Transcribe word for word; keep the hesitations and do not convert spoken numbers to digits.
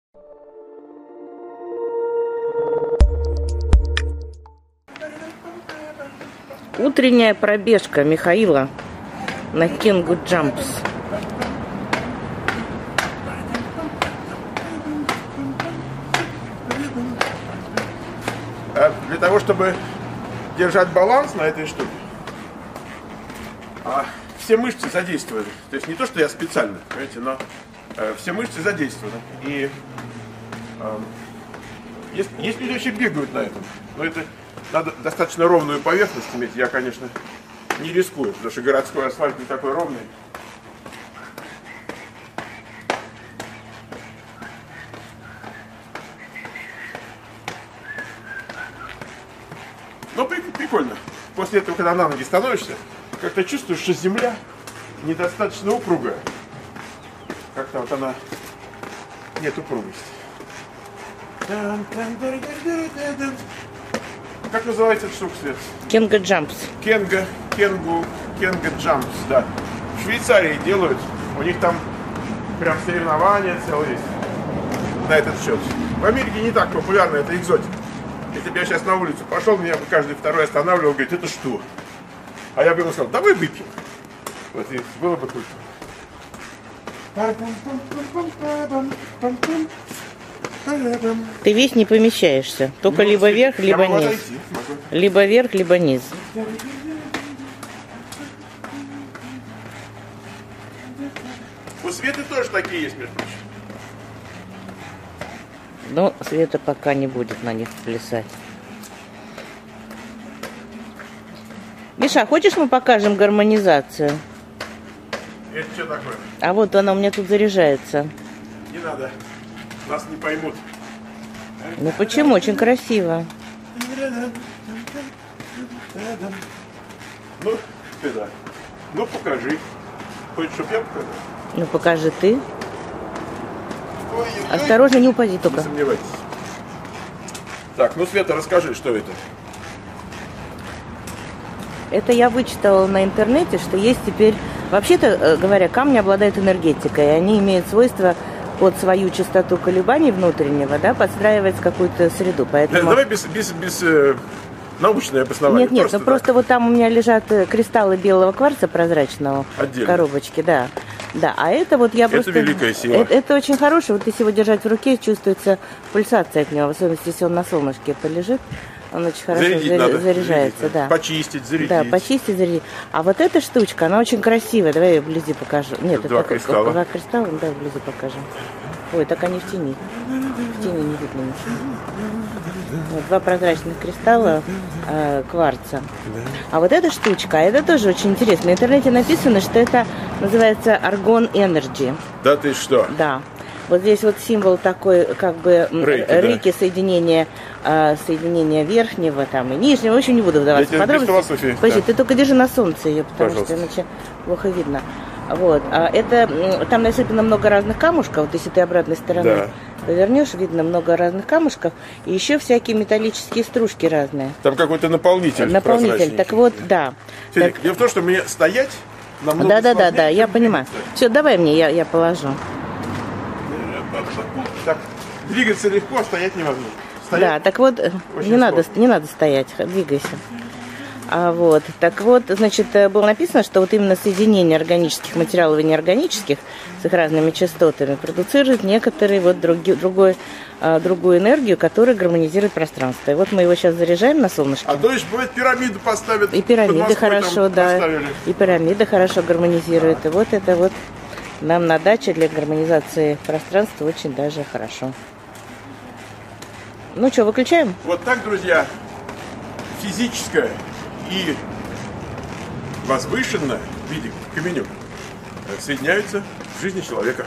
Утренняя пробежка Михаила на Kengoo Jumps. Для того, чтобы держать баланс на этой штуке, все мышцы задействованы. То есть не то, что я специально, понимаете, но все мышцы задействованы. И э, есть, есть люди вообще бегают на этом. Но это надо достаточно ровную поверхность иметь. Я, конечно, не рискую, потому что городской асфальт не такой ровный. Но прикольно. После этого, когда на ноги становишься, как-то чувствуешь, что земля недостаточно упругая. Как-то вот она нет упругости. Как называется эта штука, Свет? Kengoo Jumps. Kengoo, Kengoo, Kengoo Jumps, да. В Швейцарии делают. У них там прям соревнования целые есть на этот счет. В Америке не так популярно, это экзотика. Если бы я сейчас на улицу пошел, меня бы каждый второй останавливал, говорит, это что? А я бы ему сказал, давай выпьем. Вот и было бы круто. Ты весь не помещаешься. Только ну, либо вверх, либо низ. Отойти, либо вверх, либо низ. У Светы тоже такие есть, между прочим. Но Света пока не будет на них плясать. Миша, хочешь мы покажем гармонизацию? Это что такое? А вот она у меня тут заряжается. Не надо, нас не поймут. Ну почему? Очень красиво. Ну, Света, ну покажи. Хочешь, чтобы я показал? Ну покажи ты. Ой-ой-ой. Осторожно, не упади только. Не сомневайтесь. Так, ну Света, расскажи, что это? Это я вычитала на интернете, что есть теперь... Вообще-то, говоря, камни обладают энергетикой, и они имеют свойство под свою частоту колебаний внутреннего, да, подстраивать какую-то среду. Поэтому... Давай без, без, без э, научное обоснование. Нет, нет, просто ну просто вот там у меня лежат кристаллы белого кварца прозрачного отдельно. В коробочке, да. Да, а это вот я это просто... Это великая сила. Это, это очень хорошее. Вот если его держать в руке, чувствуется пульсация от него, в особенности, если он на солнышке полежит. Он очень хорошо зарядить заря- надо, заряжается, зарядить, да. Почистить, зарядить. Да, почистить, зарядить. А вот эта штучка, она очень красивая. Давай я вблизи покажу. Нет, два это кристалла. Два кристалла, да, вблизи покажем. Ой, так они в тени. В тени не видно ничего. Вот, два прозрачных кристалла э, кварца. А вот эта штучка, это тоже очень интересно. На интернете написано, что это называется Argon Energy. Да ты что? Да. Вот здесь вот символ такой, как бы, рейки, рейки да. соединения, э, соединения верхнего там и нижнего. В общем, не буду вдаваться в подробности. Подожди, да. Ты только держи на солнце ее, потому Пожалуйста. что иначе плохо видно. Вот. А это, там насыпано много разных камушков. Вот если ты обратной стороной да. повернешь, видно много разных камушков. И еще всякие металлические стружки разные. Там какой-то наполнитель. Наполнитель. Так вот, да. Федик, так... Дело в том, что мне стоять намного Да, да, сложнее, да, да, я понимаю. Все, давай мне, я, я положу. Так, двигаться легко, а стоять невозможно. Стоять да, так вот, не надо, не надо стоять, двигайся. А вот, так вот, значит, было написано, что вот именно соединение органических материалов и неорганических с их разными частотами продуцирует некоторые вот други, другой, а, другую энергию, которая гармонизирует пространство. И вот мы его сейчас заряжаем на солнышке. А то есть, бывает, пирамиду поставят. И пирамиды хорошо, да. Поставили. И пирамиды хорошо гармонизируют. И вот это вот нам на даче для гармонизации пространства очень даже хорошо. Ну что, выключаем? Вот так, друзья, физическое и возвышенное в виде каменюк соединяются в жизни человека.